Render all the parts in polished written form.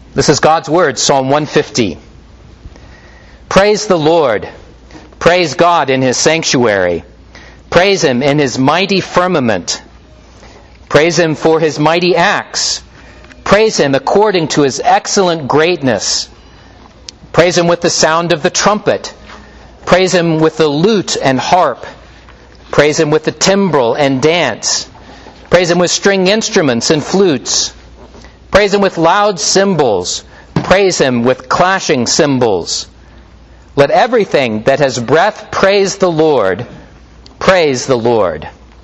This is God's Word, Psalm 150. Praise the Lord. Praise God in His sanctuary. Praise Him in His mighty firmament. Praise Him for His mighty acts. Praise Him according to His excellent greatness. Praise Him with the sound of the trumpet. Praise Him with the lute and harp. Praise Him with the timbrel and dance. Praise Him with string instruments and flutes. Praise Him with loud cymbals. Praise Him with clashing cymbals. Let everything that has breath praise the Lord. Praise the Lord.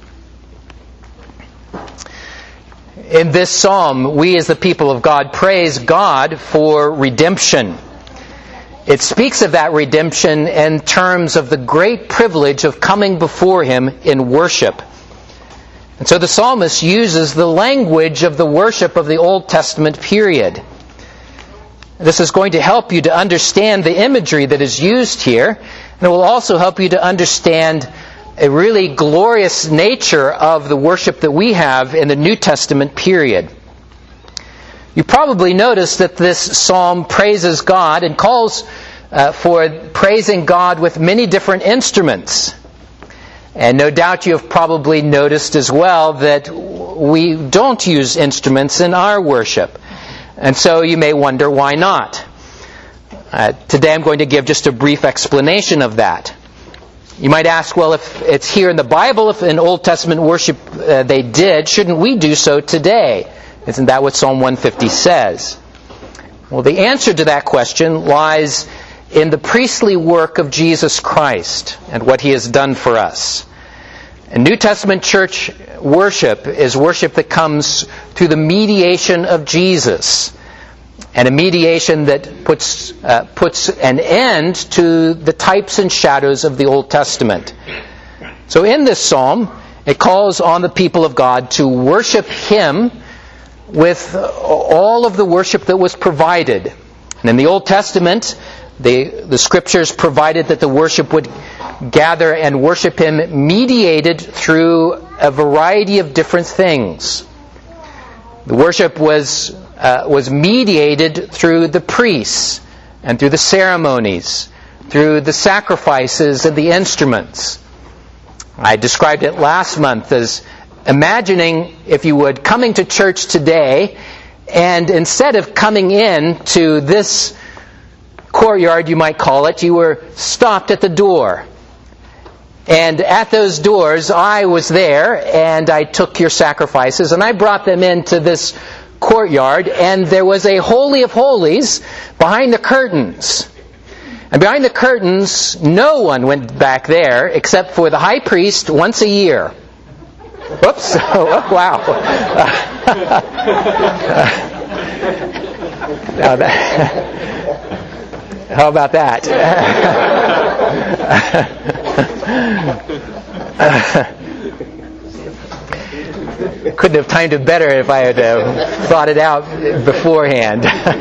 In this psalm, we as the people of God praise God for redemption. It speaks of that redemption in terms of the great privilege of coming before Him in worship. And so the psalmist uses the language of the worship of the Old Testament period. This is going to help you to understand the imagery that is used here, and it will also help you to understand a really glorious nature of the worship that we have in the New Testament period. You probably noticed that this psalm praises God and calls for praising God with many different instruments. And no doubt you have probably noticed as well that we don't use instruments in our worship. And so you may wonder why not. Today I'm going to give just a brief explanation of that. You might ask, well, if it's here in the Bible, if in Old Testament worship they did, shouldn't we do so today? Isn't that what Psalm 150 says? Well, the answer to that question lies in the priestly work of Jesus Christ and what He has done for us. And New Testament church worship is worship that comes through the mediation of Jesus, and a mediation that puts an end to the types and shadows of the Old Testament. So in this psalm, it calls on the people of God to worship Him with all of the worship that was provided. And in the Old Testament, the Scriptures provided that the worship would gather and worship Him mediated through a variety of different things. The worship was mediated through the priests and through the ceremonies, through the sacrifices and the instruments. I described it last month as imagining, if you would, coming to church today, and instead of coming in to this courtyard, you might call it, you were stopped at the door. And at those doors, I was there, and I took your sacrifices, and I brought them into this courtyard, and there was a Holy of Holies behind the curtains. And behind the curtains, no one went back there except for the high priest once a year. Whoops. Oh, wow. How about that? Couldn't have timed it better if I had thought it out beforehand.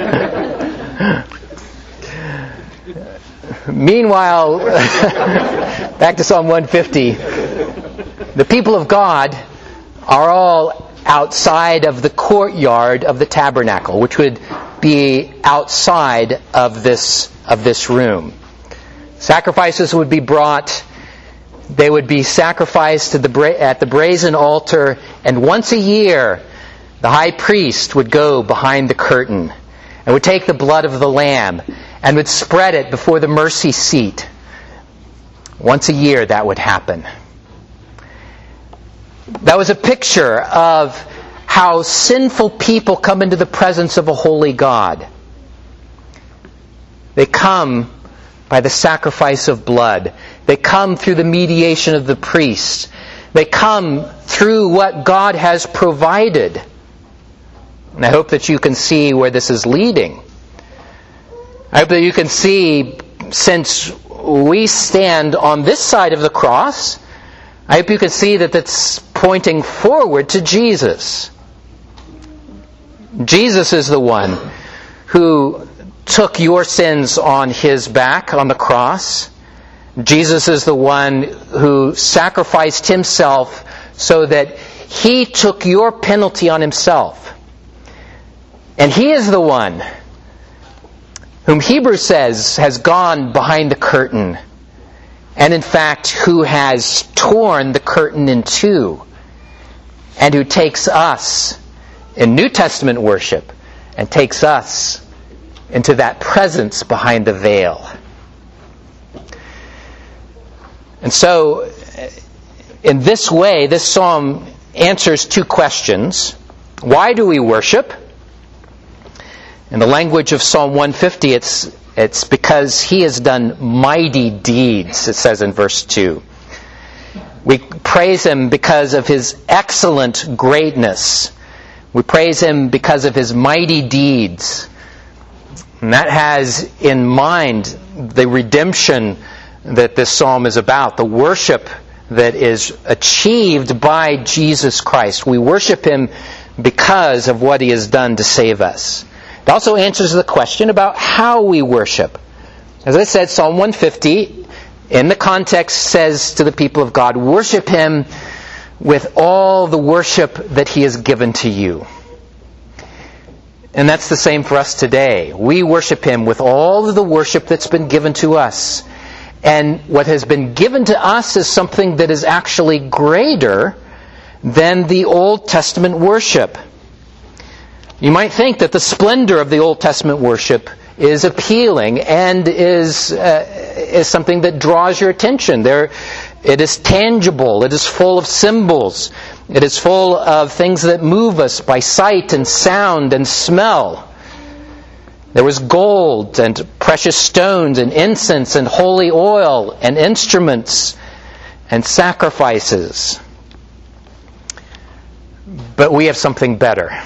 Meanwhile, back to Psalm 150. The people of God are all outside of the courtyard of the tabernacle, which would be outside of this room. Sacrifices would be brought. They would be sacrificed at the brazen altar, and once a year, the high priest would go behind the curtain and would take the blood of the lamb and would spread it before the mercy seat. Once a year, that would happen. That was a picture of how sinful people come into the presence of a holy God. They come by the sacrifice of blood. They come through the mediation of the priest. They come through what God has provided. And I hope that you can see where this is leading. I hope that you can see, since we stand on this side of the cross, I hope you can see that that's pointing forward to Jesus. Jesus is the one who took your sins on His back on the cross. Jesus is the one who sacrificed Himself so that He took your penalty on Himself. And He is the one whom Hebrews says has gone behind the curtain, and in fact who has torn the curtain in two, and who takes us in New Testament worship and takes us into that presence behind the veil. And so, in this way, this psalm answers two questions. Why do we worship? In the language of Psalm 150, it's because He has done mighty deeds, it says in verse 2. We praise Him because of His excellent greatness. We praise Him because of His mighty deeds. And that has in mind the redemption that this psalm is about, the worship that is achieved by Jesus Christ. We worship Him because of what He has done to save us. It also answers the question about how we worship. As I said, Psalm 150, in the context, says to the people of God, worship Him with all the worship that He has given to you. And that's the same for us today. We worship Him with all of the worship that's been given to us. And what has been given to us is something that is actually greater than the Old Testament worship. You might think that the splendor of the Old Testament worship is appealing and is something that draws your attention. It is tangible. It is full of symbols. It is full of things that move us by sight and sound and smell. There was gold and precious stones and incense and holy oil and instruments and sacrifices. But we have something better.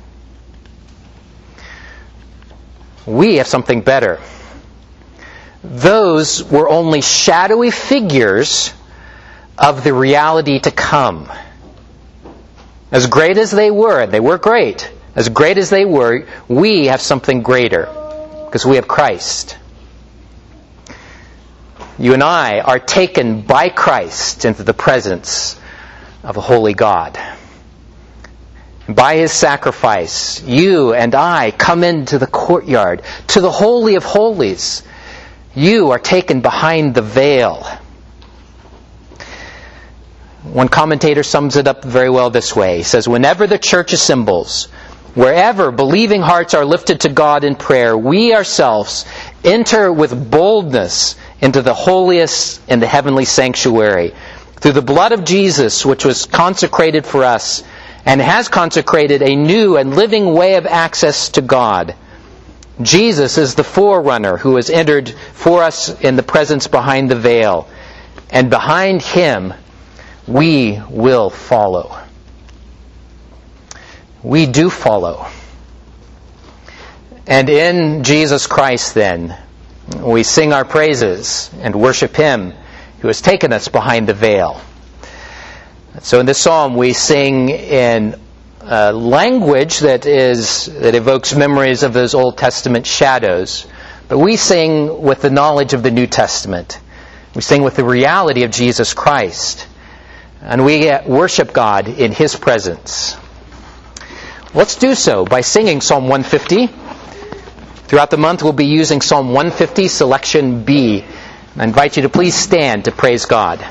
We have something better. Those were only shadowy figures of the reality to come. As great as they were, and they were great, as great as they were, we have something greater, because we have Christ. You and I are taken by Christ into the presence of a holy God. By His sacrifice, you and I come into the courtyard, to the Holy of Holies. You are taken behind the veil. One commentator sums it up very well this way. He says, whenever the church assembles, wherever believing hearts are lifted to God in prayer, we ourselves enter with boldness into the holiest in the heavenly sanctuary. Through the blood of Jesus, which was consecrated for us, and has consecrated a new and living way of access to God. Jesus is the forerunner who has entered for us in the presence behind the veil. And behind Him, we will follow. We do follow. And in Jesus Christ, then, we sing our praises and worship Him who has taken us behind the veil. So in this psalm we sing in language that evokes memories of those Old Testament shadows, but we sing with the knowledge of the New Testament. We sing with the reality of Jesus Christ, and we worship God in His presence. Let's do so by singing Psalm 150. Throughout the month we'll be using Psalm 150, selection B. I invite you to please stand to praise God.